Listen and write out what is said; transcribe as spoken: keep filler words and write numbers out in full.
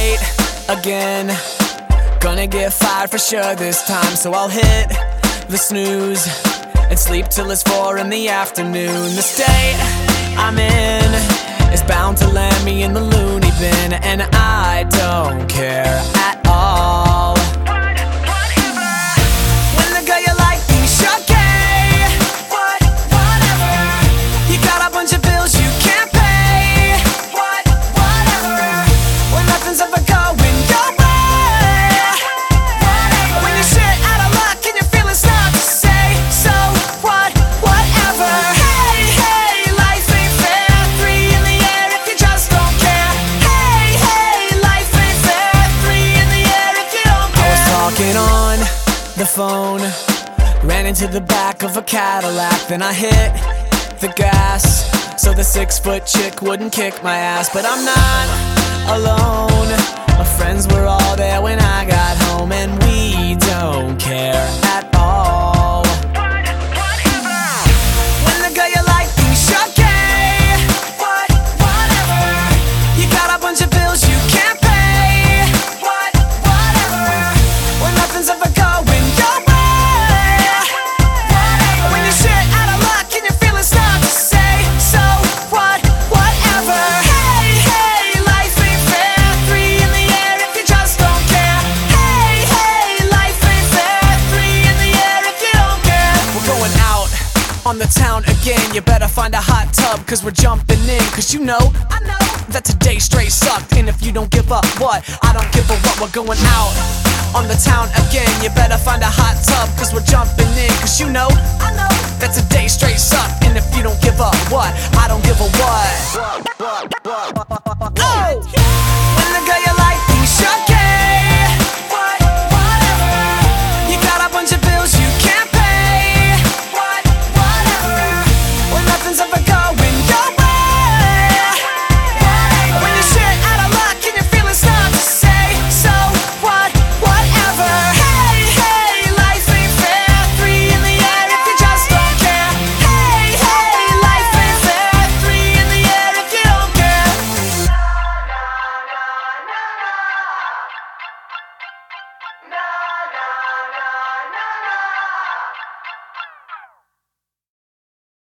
late again. Gonna get fired for sure this time, so I'll hit the snooze and sleep till it's four in the afternoon. The state I'm in is bound to land me in the loony bin, and I don't care at all. When the girl you like thinks you're gay, what, whatever. You got a bunch of bills you can't pay, what, whatever. When nothing's ever going your way, whatever. When you're shit out of luck and you're feeling stuck, say so, what, whatever. Hey, hey, life ain't fair. Three in the air if you just don't care. Hey, hey, life ain't fair. Three in the air if you don't care. I was talking on the phone, ran into the back of a Cadillac, then I hit the gas so the six-foot chick wouldn't kick my ass. But I'm not alone, my friends were all there when I got home, and we don't care at all. When the girl you like thinks you're gay, what, whatever. You got a bunch of bills you can't pay, what, whatever. When nothing's ever going your way, whatever. When you're shit out of luck and you're feeling stuck, say so, what, whatever. Hey, hey, life ain't fair. Three in the air if you just don't care. Hey, hey, life ain't fair. Three in the air if you don't care. We're going out on the town again. You better find a hot tub, cause we're jumping in. Cause you know, I know that today straight sucked. And if you don't give up, what? I don't give a what. We're going out on the town again. You better find a hot tub, cause we're jumping in. Cause you know, I know that today straight sucked. And if you don't give up, what? I don't give a what.